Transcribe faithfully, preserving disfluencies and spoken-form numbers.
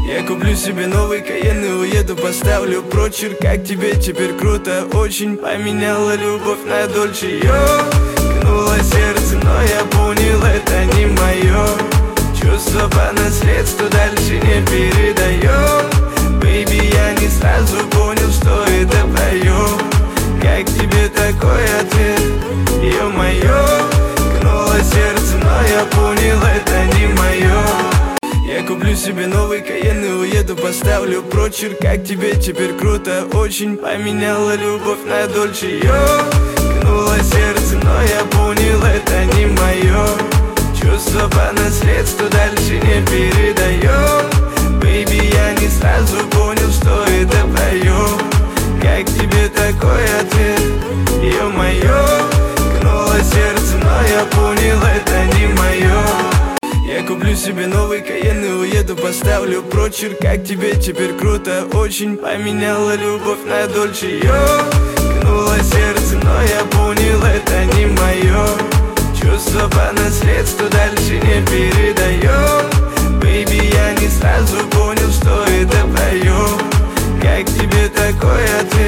Я куплю себе новый Кайен и уеду, поставлю прочерк. Как тебе теперь круто, очень поменяла любовь на Дольче. Ёкнуло сердце, но я понял, это не мое. Чувство по наследству дальше не передаем. Бэйби, я не сразу понял, что это твое. Как тебе такой ответ? Ё-моё, кнуло сердце, но я понял, это не мое. Я куплю себе новый Кайен и уеду, поставлю прочерк. Как тебе теперь круто, очень поменяла любовь на Дольче. Ёкнуло сердце, но я понял, это не мое. Чувство по наследству дальше не передаем. Бэйби, я не сразу понял, что это твое. Как тебе такой ответ? Ё-моё, кнуло сердце, но я понял, это не мое. Я куплю себе новый Кайен и уеду, поставлю прочерк. Как тебе теперь круто, очень поменяла любовь на Дольче. Ёкнуло сердце, но я понял, это не мое. Чувство по наследству дальше не передаем. Бэйби, я не сразу понял, что это твое. Как тебе такой ответ?